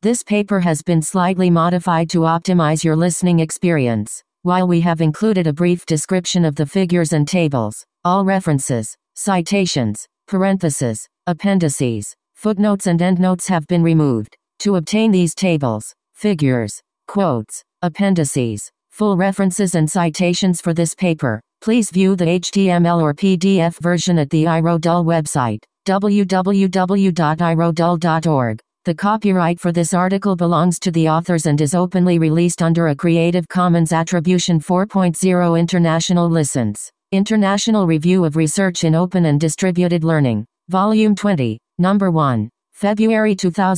This paper has been slightly modified to optimize your listening experience. While we have included a brief description of the figures and tables, all references, citations, parentheses, appendices, footnotes and endnotes have been removed. To obtain these tables, figures, quotes, appendices, full references and citations for this paper, please view the HTML or PDF version at the iRodul website, www.irodul.org. The copyright for this article belongs to the authors and is openly released under a Creative Commons Attribution 4.0 International License. International Review of Research in Open and Distributed Learning. Volume 20, Number 1. February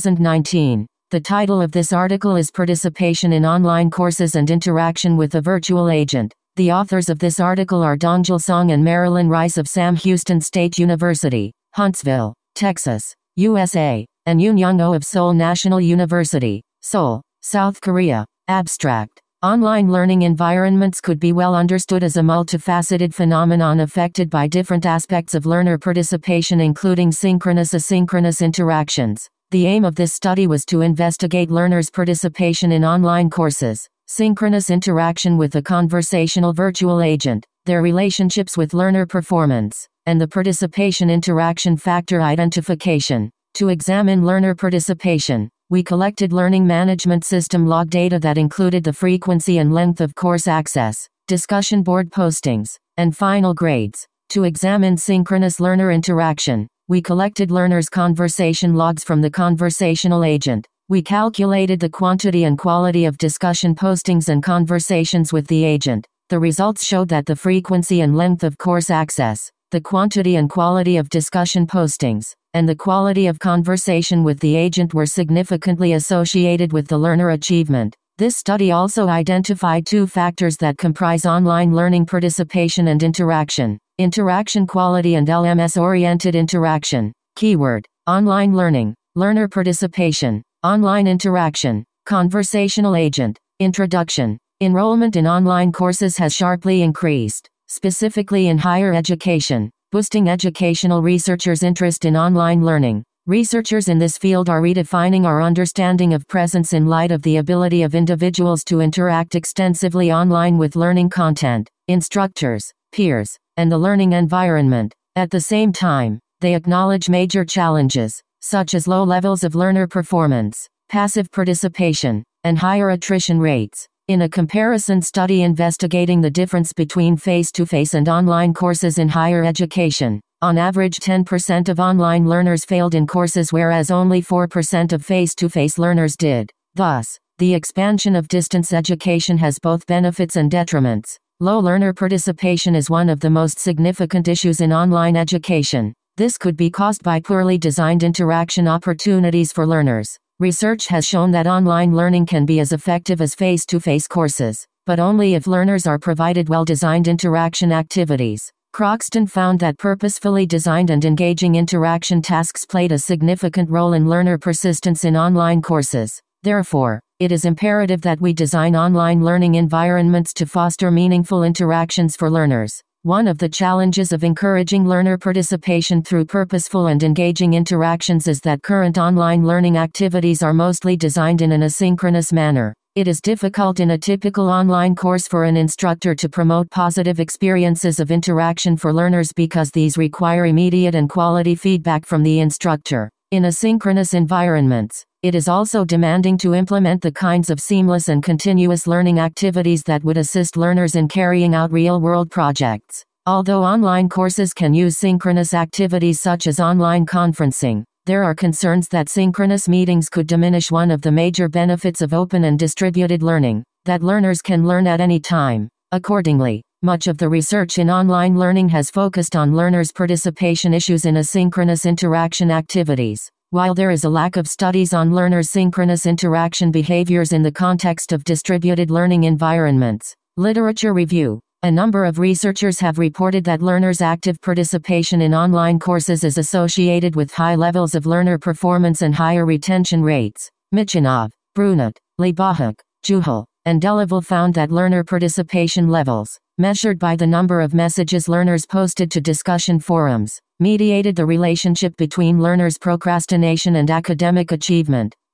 2019. The title of this article is Participation in Online Courses and Interaction with a Virtual Agent. The authors of this article are Dongjul Song and Marilyn Rice of Sam Houston State University, Huntsville, Texas, USA, and Yoon Young Oh of Seoul National University, Seoul, South Korea. Abstract. Online learning environments could be well understood as a multifaceted phenomenon affected by different aspects of learner participation including synchronous-asynchronous interactions. The aim of this study was to investigate learners' participation in online courses, synchronous interaction with a conversational virtual agent, their relationships with learner performance, and the participation interaction factor identification. To examine learner participation, we collected learning management system log data that included the frequency and length of course access, discussion board postings, and final grades. To examine synchronous learner interaction, we collected learners' conversation logs from the conversational agent. We calculated the quantity and quality of discussion postings and conversations with the agent. The results showed that the frequency and length of course access, the quantity and quality of discussion postings, and the quality of conversation with the agent were significantly associated with the learner achievement. This study also identified two factors that comprise online learning participation and interaction: interaction quality and LMS-oriented interaction. Keyword: online learning, learner participation, online interaction, conversational agent. Introduction. Enrollment in online courses has sharply increased, specifically in higher education, boosting educational researchers' interest in online learning. Researchers in this field are redefining our understanding of presence in light of the ability of individuals to interact extensively online with learning content, instructors, peers, and the learning environment. At the same time, they acknowledge major challenges, such as low levels of learner performance, passive participation, and higher attrition rates. In a comparison study investigating the difference between face-to-face and online courses in higher education, on average 10% of online learners failed in courses whereas only 4% of face-to-face learners did. Thus, the expansion of distance education has both benefits and detriments. Low learner participation is one of the most significant issues in online education. This could be caused by poorly designed interaction opportunities for learners. Research has shown that online learning can be as effective as face-to-face courses, but only if learners are provided well-designed interaction activities. Croxton found that purposefully designed and engaging interaction tasks played a significant role in learner persistence in online courses. Therefore, it is imperative that we design online learning environments to foster meaningful interactions for learners. One of the challenges of encouraging learner participation through purposeful and engaging interactions is that current online learning activities are mostly designed in an asynchronous manner. It is difficult in a typical online course for an instructor to promote positive experiences of interaction for learners because these require immediate and quality feedback from the instructor. In asynchronous environments, it is also demanding to implement the kinds of seamless and continuous learning activities that would assist learners in carrying out real-world projects. Although online courses can use synchronous activities such as online conferencing, there are concerns that synchronous meetings could diminish one of the major benefits of open and distributed learning, that learners can learn at any time. Accordingly, much of the research in online learning has focused on learners' participation issues in asynchronous interaction activities. While there is a lack of studies on learners' synchronous interaction behaviors in the context of distributed learning environments. Literature review. A number of researchers have reported that learners' active participation in online courses is associated with high levels of learner performance and higher retention rates. Michinov, Brunot, Lebahuk, Juhel, and Delaval found that learner participation levels, measured by the number of messages learners posted to discussion forums, mediated the relationship between learners' procrastination and academic achievement.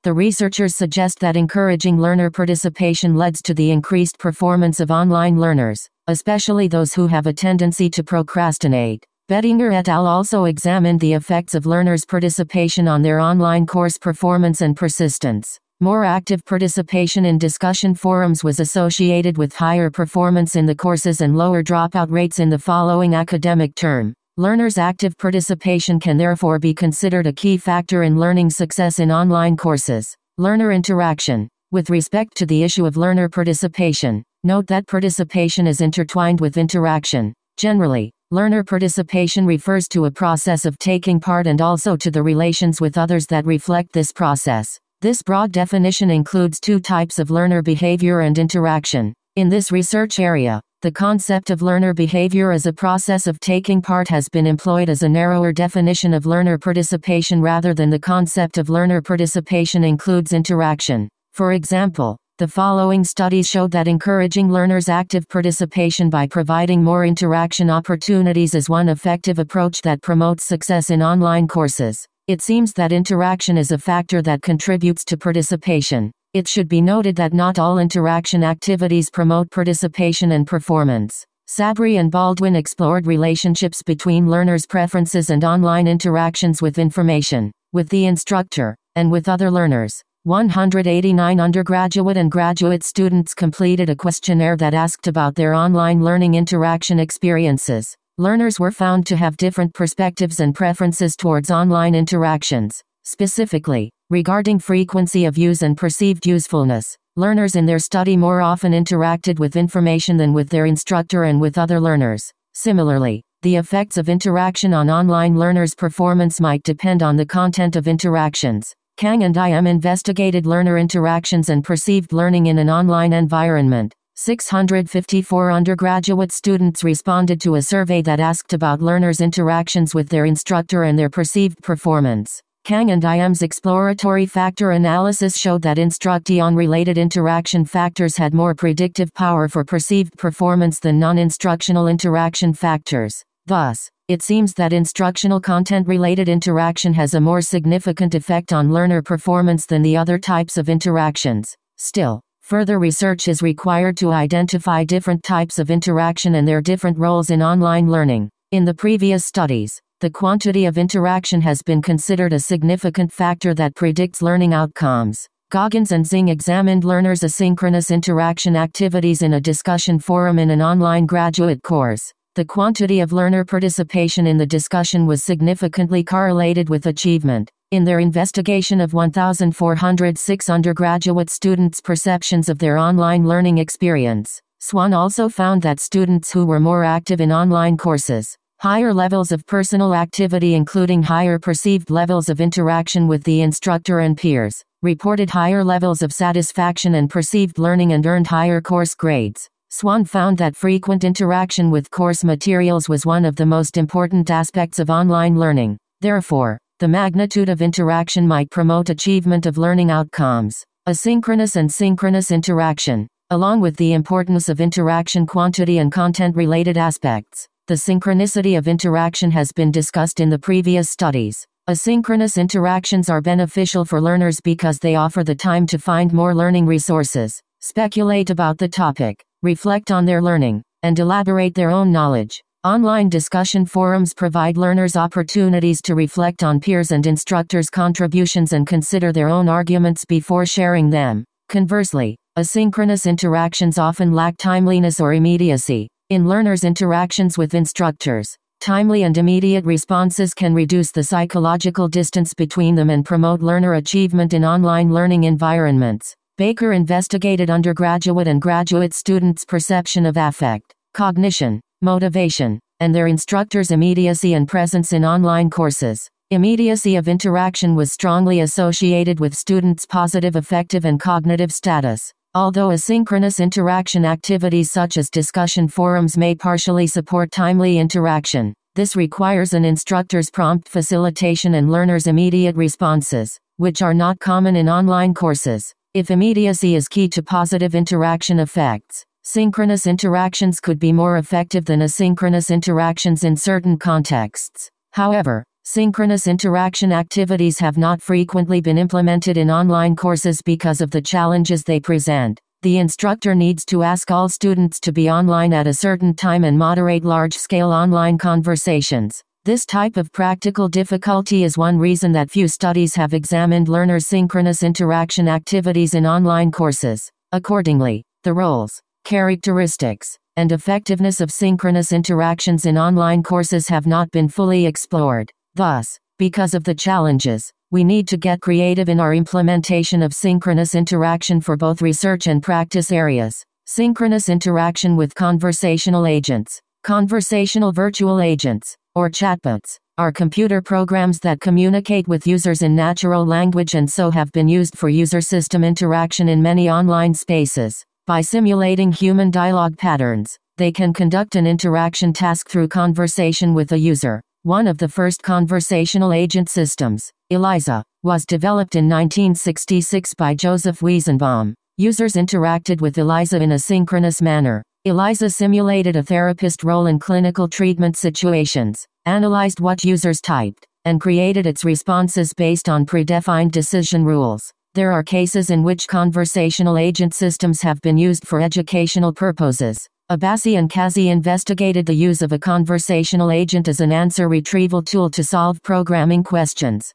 The researchers suggest that encouraging learner participation leads to the increased performance of online learners, especially those who have a tendency to procrastinate. Bettinger et al. Also examined the effects of learners' participation on their online course performance and persistence. More active participation in discussion forums was associated with higher performance in the courses and lower dropout rates in the following academic term. Learners' active participation can therefore be considered a key factor in learning success in online courses. Learner interaction. With respect to the issue of learner participation, note that participation is intertwined with interaction. Generally, learner participation refers to a process of taking part and also to the relations with others that reflect this process. This broad definition includes two types of learner behavior and interaction. In this research area, the concept of learner behavior as a process of taking part has been employed as a narrower definition of learner participation rather than the concept of learner participation includes interaction. For example, the following studies showed that encouraging learners' active participation by providing more interaction opportunities is one effective approach that promotes success in online courses. It seems that interaction is a factor that contributes to participation. It should be noted that not all interaction activities promote participation and performance. Sabri and Baldwin explored relationships between learners' preferences and online interactions with information, with the instructor, and with other learners. 189 undergraduate and graduate students completed a questionnaire that asked about their online learning interaction experiences. Learners were found to have different perspectives and preferences towards online interactions. Specifically, regarding frequency of use and perceived usefulness, learners in their study more often interacted with information than with their instructor and with other learners. Similarly, the effects of interaction on online learners' performance might depend on the content of interactions. Kang and IM investigated learner interactions and perceived learning in an online environment. 654 undergraduate students responded to a survey that asked about learners' interactions with their instructor and their perceived performance. Kang and IM's exploratory factor analysis showed that instruction-related interaction factors had more predictive power for perceived performance than non-instructional interaction factors. Thus, it seems that instructional content-related interaction has a more significant effect on learner performance than the other types of interactions. Still, further research is required to identify different types of interaction and their different roles in online learning. In the previous studies, the quantity of interaction has been considered a significant factor that predicts learning outcomes. Goggins and Zing examined learners' asynchronous interaction activities in a discussion forum in an online graduate course. The quantity of learner participation in the discussion was significantly correlated with achievement. In their investigation of 1,406 undergraduate students' perceptions of their online learning experience, Swan also found that students who were more active in online courses, higher levels of personal activity including higher perceived levels of interaction with the instructor and peers, reported higher levels of satisfaction and perceived learning and earned higher course grades. Swan found that frequent interaction with course materials was one of the most important aspects of online learning. Therefore, the magnitude of interaction might promote achievement of learning outcomes. Asynchronous and synchronous interaction. Along with the importance of interaction quantity and content-related aspects, the synchronicity of interaction has been discussed in the previous studies. Asynchronous interactions are beneficial for learners because they offer the time to find more learning resources, speculate about the topic, reflect on their learning, and elaborate their own knowledge. Online discussion forums provide learners opportunities to reflect on peers' and instructors' contributions and consider their own arguments before sharing them. Conversely, asynchronous interactions often lack timeliness or immediacy. In learners' interactions with instructors, timely and immediate responses can reduce the psychological distance between them and promote learner achievement in online learning environments. Baker investigated undergraduate and graduate students' perception of affect, cognition, motivation, and their instructors' immediacy and presence in online courses. Immediacy of interaction was strongly associated with students' positive affective and cognitive status. Although asynchronous interaction activities such as discussion forums may partially support timely interaction, this requires an instructor's prompt facilitation and learners' immediate responses, which are not common in online courses. If immediacy is key to positive interaction effects, synchronous interactions could be more effective than asynchronous interactions in certain contexts. However, Synchronous interaction activities have not frequently been implemented in online courses because of the challenges they present. The instructor needs to ask all students to be online at a certain time and moderate large-scale online conversations. This type of practical difficulty is one reason that few studies have examined learners' synchronous interaction activities in online courses. Accordingly, the roles, characteristics, and effectiveness of synchronous interactions in online courses have not been fully explored. Thus, because of the challenges, we need to get creative in our implementation of synchronous interaction for both research and practice areas. Synchronous interaction with conversational agents. Conversational virtual agents, or chatbots, are computer programs that communicate with users in natural language and so have been used for user-system interaction in many online spaces. By simulating human dialogue patterns, they can conduct an interaction task through conversation with a user. One of the first conversational agent systems, ELIZA, was developed in 1966 by Joseph Weizenbaum. Users interacted with ELIZA in a synchronous manner. ELIZA simulated a therapist role in clinical treatment situations, analyzed what users typed, and created its responses based on predefined decision rules. There are cases in which conversational agent systems have been used for educational purposes. Abbasi and Kazi investigated the use of a conversational agent as an answer retrieval tool to solve programming questions.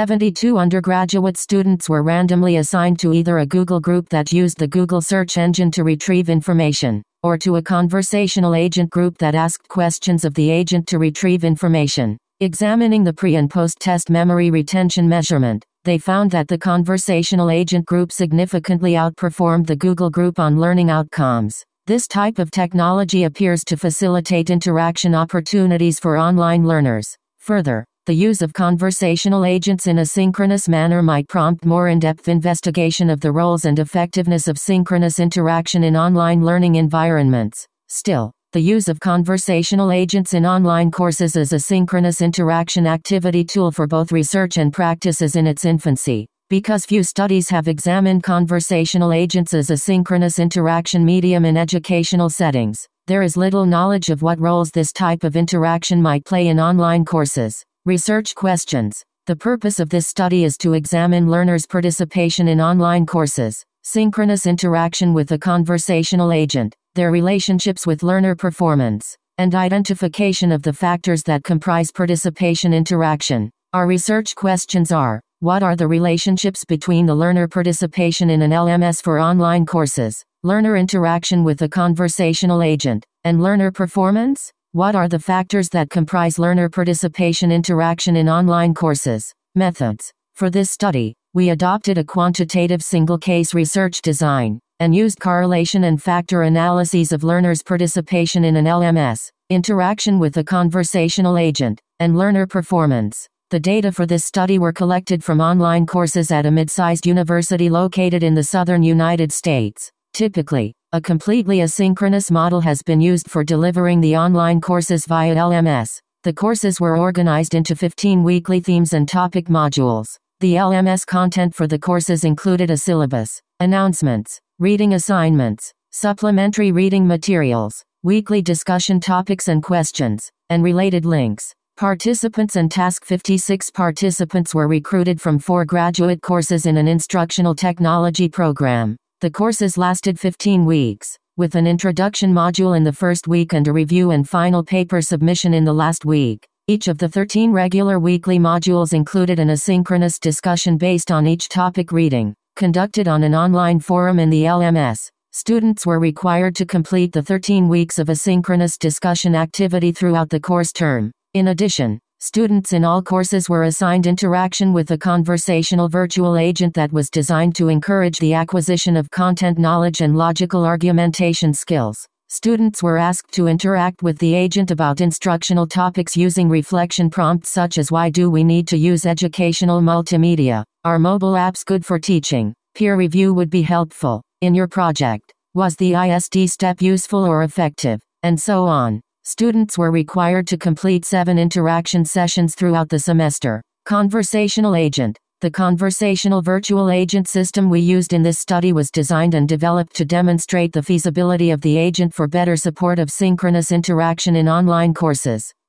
72 undergraduate students were randomly assigned to either a Google group that used the Google search engine to retrieve information, or to a conversational agent group that asked questions of the agent to retrieve information. Examining the pre- and post-test memory retention measurement, they found that the conversational agent group significantly outperformed the Google group on learning outcomes. This type of technology appears to facilitate interaction opportunities for online learners. Further, the use of conversational agents in a synchronous manner might prompt more in-depth investigation of the roles and effectiveness of synchronous interaction in online learning environments. Still, the use of conversational agents in online courses as a synchronous interaction activity tool for both research and practice is in its infancy. Because few studies have examined conversational agents as a synchronous interaction medium in educational settings, there is little knowledge of what roles this type of interaction might play in online courses. Research questions. The purpose of this study is to examine learners' participation in online courses, synchronous interaction with a conversational agent, their relationships with learner performance, and identification of the factors that comprise participation interaction. Our research questions are: what are the relationships between the learner participation in an LMS for online courses, learner interaction with a conversational agent, and learner performance? What are the factors that comprise learner participation interaction in online courses? Methods. For this study, we adopted a quantitative single-case research design, and used correlation and factor analyses of learners' participation in an LMS, interaction with a conversational agent, and learner performance. The data for this study were collected from online courses at a mid-sized university located in the southern United States. Typically, a completely asynchronous model has been used for delivering the online courses via LMS. The courses were organized into 15 weekly themes and topic modules. The LMS content for the courses included a syllabus, announcements, reading assignments, supplementary reading materials, weekly discussion topics and questions, and related links. Participants and Task 56 participants were recruited from 4 graduate courses in an instructional technology program. The courses lasted 15 weeks, with an introduction module in the first week and a review and final paper submission in the last week. Each of the 13 regular weekly modules included an asynchronous discussion based on each topic reading, conducted on an online forum in the LMS. Students were required to complete the 13 weeks of asynchronous discussion activity throughout the course term. In addition, students in all courses were assigned interaction with a conversational virtual agent that was designed to encourage the acquisition of content knowledge and logical argumentation skills. Students were asked to interact with the agent about instructional topics using reflection prompts such as "Why do we need to use educational multimedia? Are mobile apps good for teaching? Peer review would be helpful in your project. Was the ISD step useful or effective?" and so on. Students were required to complete 7 interaction sessions throughout the semester. Conversational agent. The conversational virtual agent system we used in this study was designed and developed to demonstrate the feasibility of the agent for better support of synchronous interaction in online courses.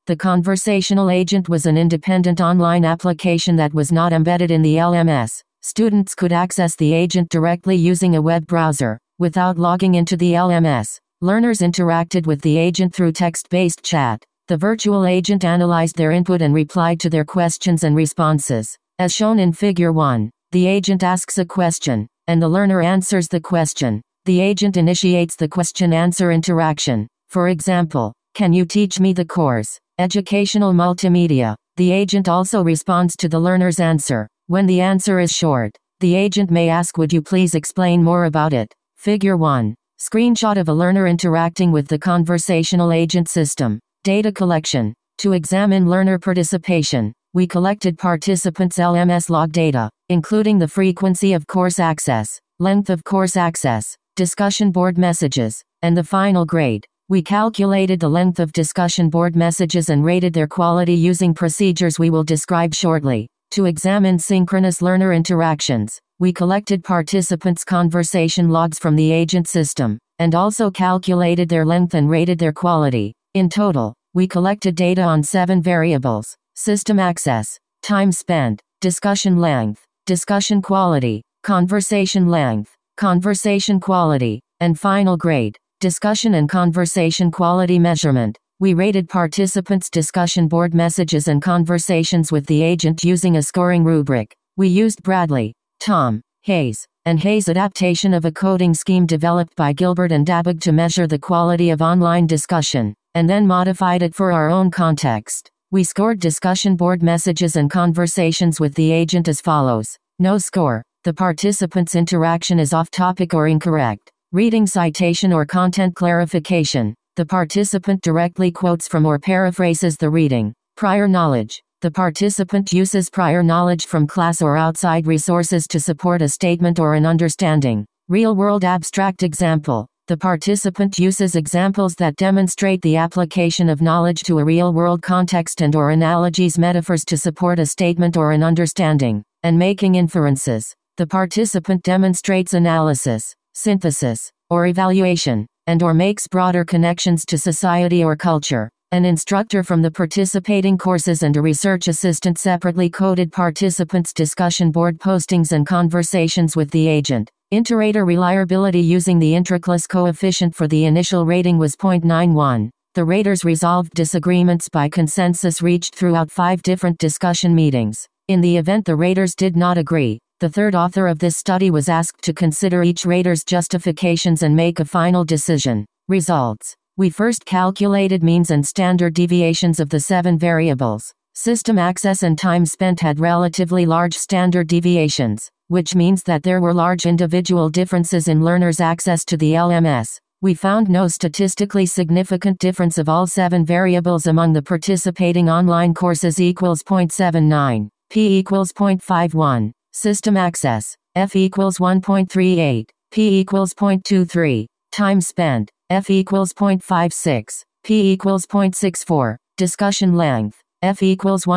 The conversational agent was an independent online application that was not embedded in the LMS. Students could access the agent directly using a web browser, without logging into the LMS. Learners interacted with the agent through text-based chat. The virtual agent analyzed their input and replied to their questions and responses. As shown in Figure 1, the agent asks a question, and the learner answers the question. The agent initiates the question-answer interaction. For example, "Can you teach me the course? Educational multimedia." The agent also responds to the learner's answer. When the answer is short, the agent may ask, "Would you please explain more about it?" Figure 1. Screenshot of a learner interacting with the conversational agent system. Data collection. To examine learner participation, we collected participants' LMS log data, including the frequency of course access, length of course access, discussion board messages, and the final grade. We calculated the length of discussion board messages and rated their quality using procedures we will describe shortly. To examine synchronous learner interactions, we collected participants' conversation logs from the agent system, and also calculated their length and rated their quality. In total, we collected data on 7 variables: system access, time spent, discussion length, discussion quality, conversation length, conversation quality, and final grade. Discussion and conversation quality measurement. We rated participants' discussion board messages and conversations with the agent using a scoring rubric. We used Bradley, Tom, Hayes, and Hayes adaptation of a coding scheme developed by Gilbert and Dabig to measure the quality of online discussion, and then modified it for our own context. We scored discussion board messages and conversations with the agent as follows. No score. The participant's interaction is off-topic or incorrect. Reading citation or content clarification. The participant directly quotes from or paraphrases the reading. Prior knowledge. The participant uses prior knowledge from class or outside resources to support a statement or an understanding. Real-world abstract example. The participant uses examples that demonstrate the application of knowledge to a real-world context and/or analogies, metaphors to support a statement or an understanding, and making inferences. The participant demonstrates analysis, synthesis, or evaluation, and/or makes broader connections to society or culture. An instructor from the participating courses and a research assistant separately coded participants' discussion board postings and conversations with the agent. Inter-rater reliability using the intraclass coefficient for the initial rating was 0.91. The raters resolved disagreements by consensus reached throughout 5 different discussion meetings. In the event the raters did not agree, the third author of this study was asked to consider each rater's justifications and make a final decision. Results. We first calculated means and standard deviations of the 7 variables. System access and time spent had relatively large standard deviations, which means that there were large individual differences in learners' access to the LMS. We found no statistically significant difference of all 7 variables among the participating online courses equals 0.79, P equals 0.51, system access, F equals 1.38, P equals 0.23, time spent, F equals 0.56, P equals 0.64, discussion length, F equals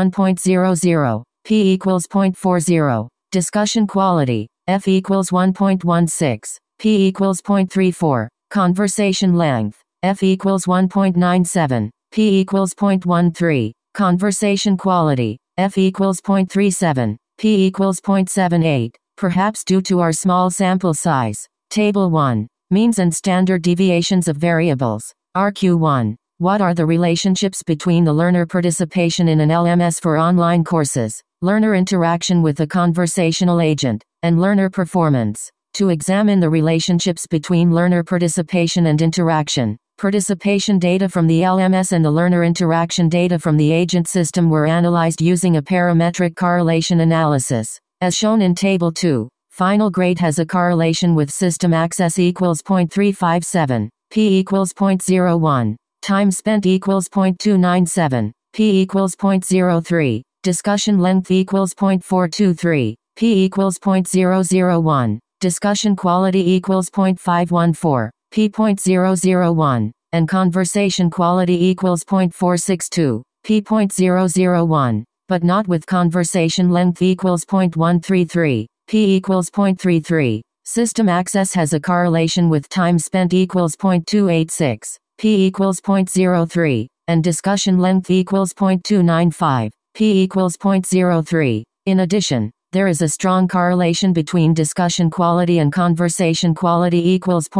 1.00, P equals 0.40, discussion quality, F equals 1.16, P equals 0.34, conversation length, F equals 1.97, P equals 0.13, conversation quality, F equals 0.37, P equals 0.78, perhaps due to our small sample size. Table 1. Means and standard deviations of variables. RQ1. What are the relationships between the learner participation in an LMS for online courses, learner interaction with a conversational agent, and learner performance? To examine the relationships between learner participation and interaction, participation data from the LMS and the learner interaction data from the agent system were analyzed using a parametric correlation analysis. As shown in Table 2. Final grade has a correlation with system access equals 0.357, P equals 0.01, time spent equals 0.297, P equals 0.03, discussion length equals 0.423, P equals 0.001, discussion quality equals 0.514, P 0.001, and conversation quality equals 0.462, P 0.001, but not with conversation length equals 0.133. P equals 0.33. System access has a correlation with time spent equals 0.286, P equals 0.03, and discussion length equals 0.295, p equals 0.03. In addition, there is a strong correlation between discussion quality and conversation quality equals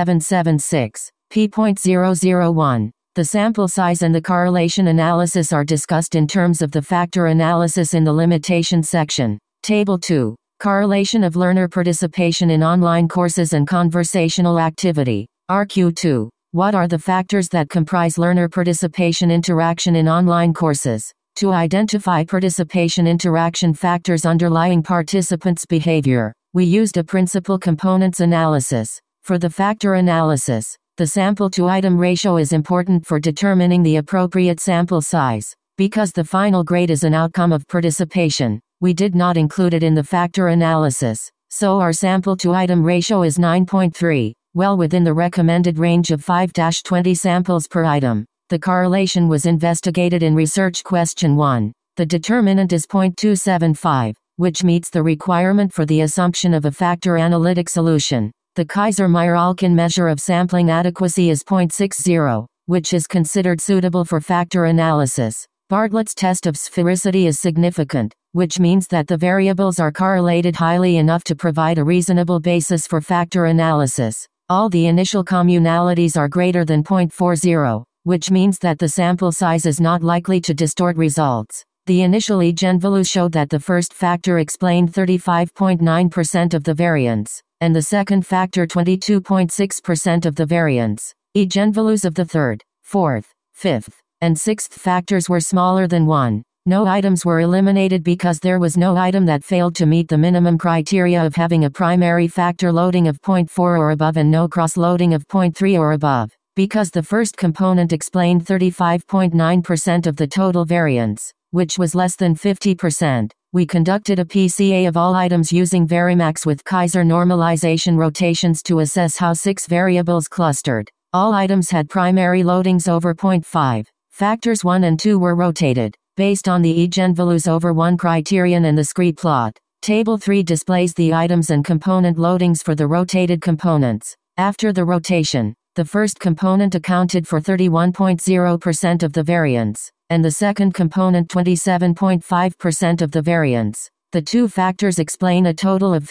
0.776, p 0.001. The sample size and the correlation analysis are discussed in terms of the factor analysis in the limitation section. Table 2. Correlation of learner participation in online courses and conversational activity. RQ2. What are the factors that comprise learner participation interaction in online courses? To identify participation interaction factors underlying participants' behavior, we used a principal components analysis. For the factor analysis, the sample-to-item ratio is important for determining the appropriate sample size. Because the final grade is an outcome of participation, we did not include it in the factor analysis, so our sample-to-item ratio is 9.3, well within the recommended range of 5-20 samples per item. The correlation was investigated in research question 1. The determinant is 0.275, which meets the requirement for the assumption of a factor analytic solution. The Kaiser-Meyer-Alkin measure of sampling adequacy is 0.60, which is considered suitable for factor analysis. Bartlett's test of sphericity is significant, which means that the variables are correlated highly enough to provide a reasonable basis for factor analysis. All the initial communalities are greater than 0.40. Which means that the sample size is not likely to distort results. The initial eigenvalues showed that the first factor explained 35.9% of the variance, and the second factor 22.6% of the variance. Eigenvalues of the third, fourth, fifth, and sixth factors were smaller than 1. No items were eliminated because there was no item that failed to meet the minimum criteria of having a primary factor loading of 0.4 or above and no cross-loading of 0.3 or above. Because the first component explained 35.9% of the total variance, which was less than 50%, we conducted a PCA of all items using Varimax with Kaiser normalization rotations to assess how 6 variables clustered. All items had primary loadings over 0.5. Factors 1 and 2 were rotated, based on the eigenvalues over 1 criterion and the scree plot. Table 3 displays the items and component loadings for the rotated components. After the rotation, the first component accounted for 31.0% of the variance, and the second component 27.5% of the variance. The two factors explain a total of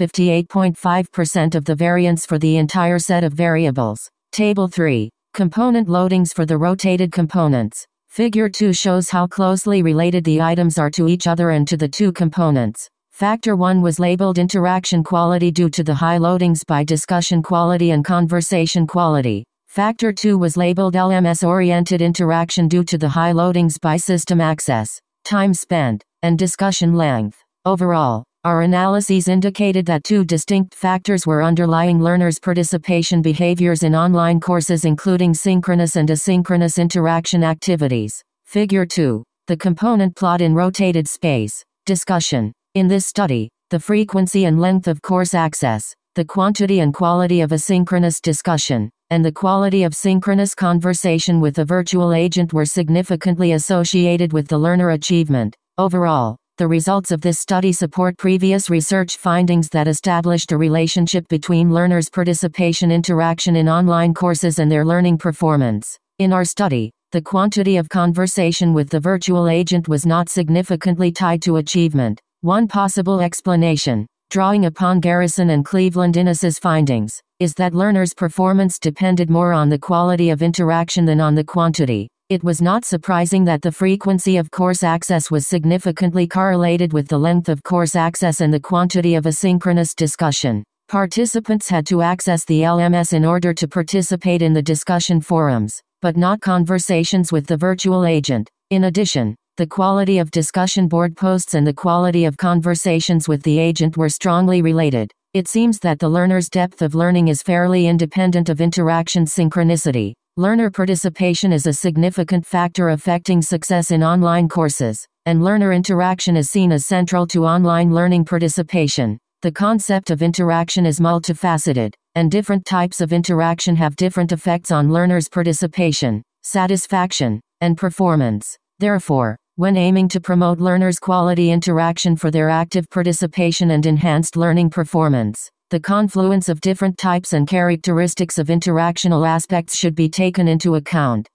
58.5% of the variance for the entire set of variables. Table 3. Component loadings for the rotated components. Figure 2 shows how closely related the items are to each other and to the two components. Factor 1 was labeled interaction quality due to the high loadings by discussion quality and conversation quality. Factor 2 was labeled LMS-oriented interaction due to the high loadings by system access, time spent, and discussion length. Overall, our analyses indicated that 2 distinct factors were underlying learners' participation behaviors in online courses including synchronous and asynchronous interaction activities. Figure 2. The component plot in rotated space. Discussion. In this study, the frequency and length of course access, the quantity and quality of asynchronous discussion, and the quality of synchronous conversation with a virtual agent were significantly associated with the learner achievement. Overall, the results of this study support previous research findings that established a relationship between learners' participation interaction in online courses and their learning performance. In our study, the quantity of conversation with the virtual agent was not significantly tied to achievement. One possible explanation, drawing upon Garrison and Cleveland-Innes's findings, is that learners' performance depended more on the quality of interaction than on the quantity. It was not surprising that the frequency of course access was significantly correlated with the length of course access and the quantity of asynchronous discussion. Participants had to access the LMS in order to participate in the discussion forums, but not conversations with the virtual agent. In addition, the quality of discussion board posts and the quality of conversations with the agent were strongly related. It seems that the learner's depth of learning is fairly independent of interaction synchronicity. Learner participation is a significant factor affecting success in online courses, and learner interaction is seen as central to online learning participation. The concept of interaction is multifaceted, and different types of interaction have different effects on learners' participation, satisfaction, and performance. Therefore, when aiming to promote learners' quality interaction for their active participation and enhanced learning performance, the confluence of different types and characteristics of interactional aspects should be taken into account.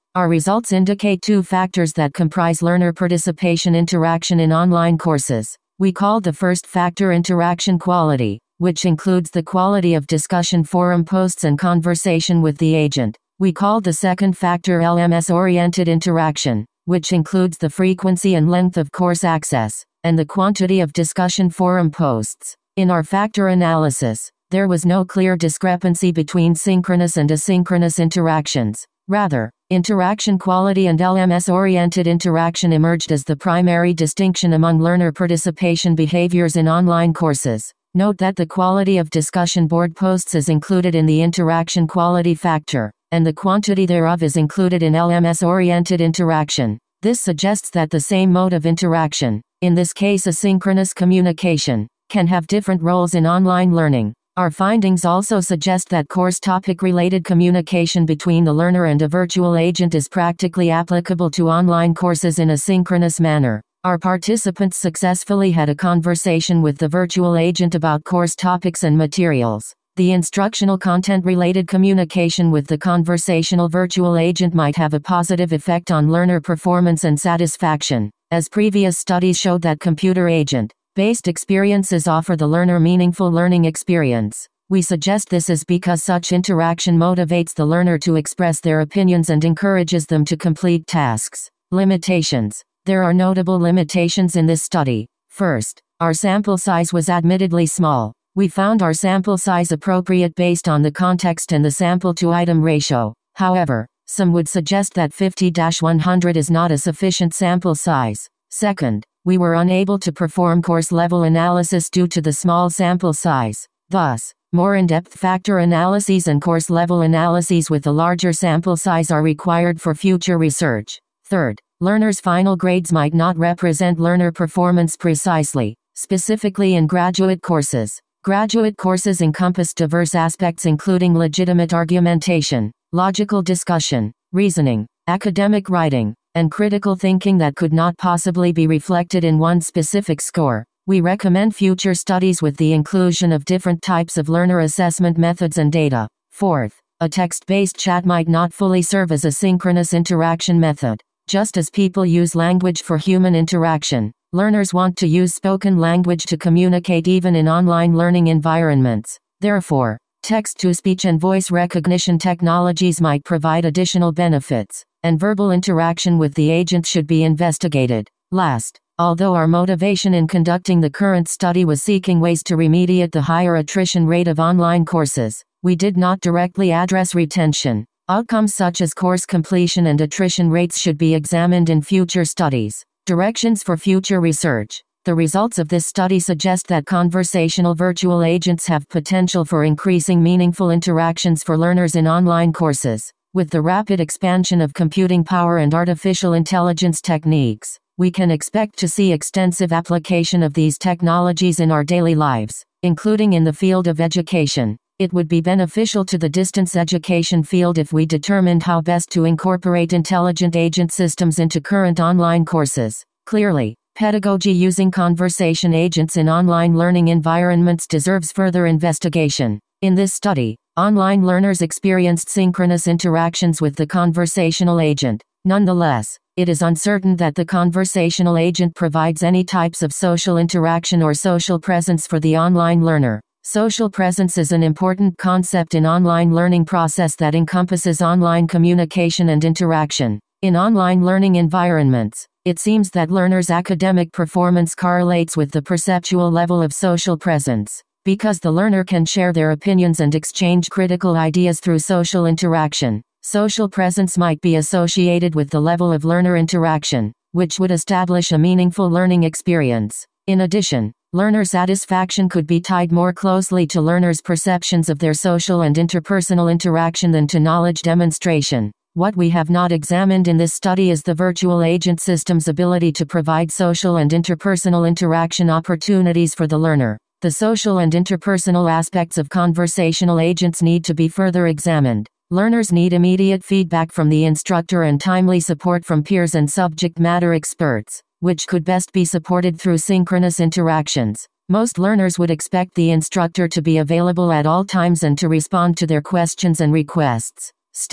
Our results indicate two factors that comprise learner participation interaction in online courses. We call the first factor interaction quality, which includes the quality of discussion forum posts and conversation with the agent. We call the second factor LMS-oriented interaction, which includes the frequency and length of course access, and the quantity of discussion forum posts. In our factor analysis, there was no clear discrepancy between synchronous and asynchronous interactions. Rather, interaction quality and LMS-oriented interaction emerged as the primary distinction among learner participation behaviors in online courses. Note that the quality of discussion board posts is included in the interaction quality factor, and the quantity thereof is included in LMS-oriented interaction. This suggests that the same mode of interaction, in this case asynchronous communication, can have different roles in online learning. Our findings also suggest that course topic-related communication between the learner and a virtual agent is practically applicable to online courses in a synchronous manner. Our participants successfully had a conversation with the virtual agent about course topics and materials. The instructional content-related communication with the conversational virtual agent might have a positive effect on learner performance and satisfaction, as previous studies showed that computer agent-based experiences offer the learner meaningful learning experience. We suggest this is because such interaction motivates the learner to express their opinions and encourages them to complete tasks. Limitations. There are notable limitations in this study. First, our sample size was admittedly small. We found our sample size appropriate based on the context and the sample-to-item ratio. However, some would suggest that 50-100 is not a sufficient sample size. Second, we were unable to perform course-level analysis due to the small sample size. Thus, more in-depth factor analyses and course-level analyses with a larger sample size are required for future research. Third, learners' final grades might not represent learner performance precisely, specifically in graduate courses. Graduate courses encompass diverse aspects including legitimate argumentation, logical discussion, reasoning, academic writing, and critical thinking that could not possibly be reflected in one specific score. We recommend future studies with the inclusion of different types of learner assessment methods and data. Fourth, a text-based chat might not fully serve as a synchronous interaction method. Just as people use language for human interaction, learners want to use spoken language to communicate even in online learning environments. Therefore, text-to-speech and voice recognition technologies might provide additional benefits, and verbal interaction with the agent should be investigated. Last, although our motivation in conducting the current study was seeking ways to remediate the higher attrition rate of online courses, we did not directly address retention. Outcomes such as course completion and attrition rates should be examined in future studies. Directions for future research. The results of this study suggest that conversational virtual agents have potential for increasing meaningful interactions for learners in online courses. With the rapid expansion of computing power and artificial intelligence techniques, we can expect to see extensive application of these technologies in our daily lives, including in the field of education. It would be beneficial to the distance education field if we determined how best to incorporate intelligent agent systems into current online courses. Clearly, pedagogy using conversation agents in online learning environments deserves further investigation. In this study, online learners experienced synchronous interactions with the conversational agent. Nonetheless, it is uncertain that the conversational agent provides any types of social interaction or social presence for the online learner. Social presence is an important concept in online learning process that encompasses online communication and interaction. In online learning environments, it seems that learners' academic performance correlates with the perceptual level of social presence. Because the learner can share their opinions and exchange critical ideas through social interaction, social presence might be associated with the level of learner interaction, which would establish a meaningful learning experience. In addition, learner satisfaction could be tied more closely to learners' perceptions of their social and interpersonal interaction than to knowledge demonstration. What we have not examined in this study is the virtual agent system's ability to provide social and interpersonal interaction opportunities for the learner. The social and interpersonal aspects of conversational agents need to be further examined. Learners need immediate feedback from the instructor and timely support from peers and subject matter experts, which could best be supported through synchronous interactions. Most learners would expect the instructor to be available at all times and to respond to their questions and requests. Still,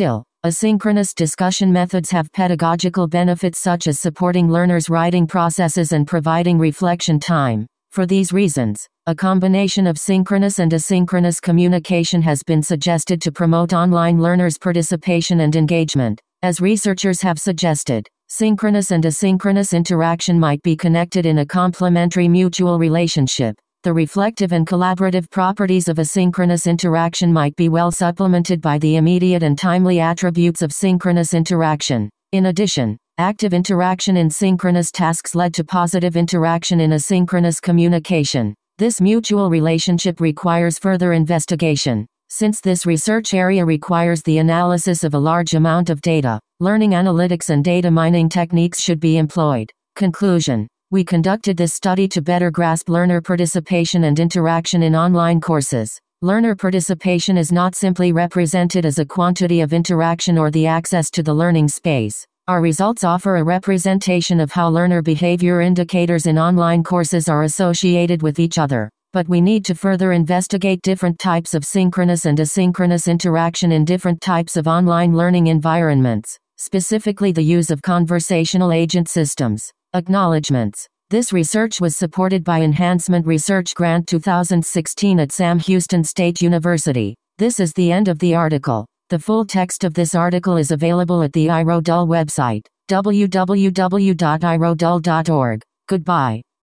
Asynchronous discussion methods have pedagogical benefits such as supporting learners' writing processes and providing reflection time. For these reasons, a combination of synchronous and asynchronous communication has been suggested to promote online learners' participation and engagement. As researchers have suggested, synchronous and asynchronous interaction might be connected in a complementary mutual relationship. The reflective and collaborative properties of asynchronous interaction might be well supplemented by the immediate and timely attributes of synchronous interaction. In addition, active interaction in synchronous tasks led to positive interaction in asynchronous communication. This mutual relationship requires further investigation. Since this research area requires the analysis of a large amount of data, learning analytics and data mining techniques should be employed. Conclusion. We conducted this study to better grasp learner participation and interaction in online courses. Learner participation is not simply represented as a quantity of interaction or the access to the learning space. Our results offer a representation of how learner behavior indicators in online courses are associated with each other. But we need to further investigate different types of synchronous and asynchronous interaction in different types of online learning environments, specifically the use of conversational agent systems. Acknowledgements. This research was supported by Enhancement Research Grant 2016 at Sam Houston State University. This is the end of the article. The full text of this article is available at the iRodul website, www.irodul.org. Goodbye.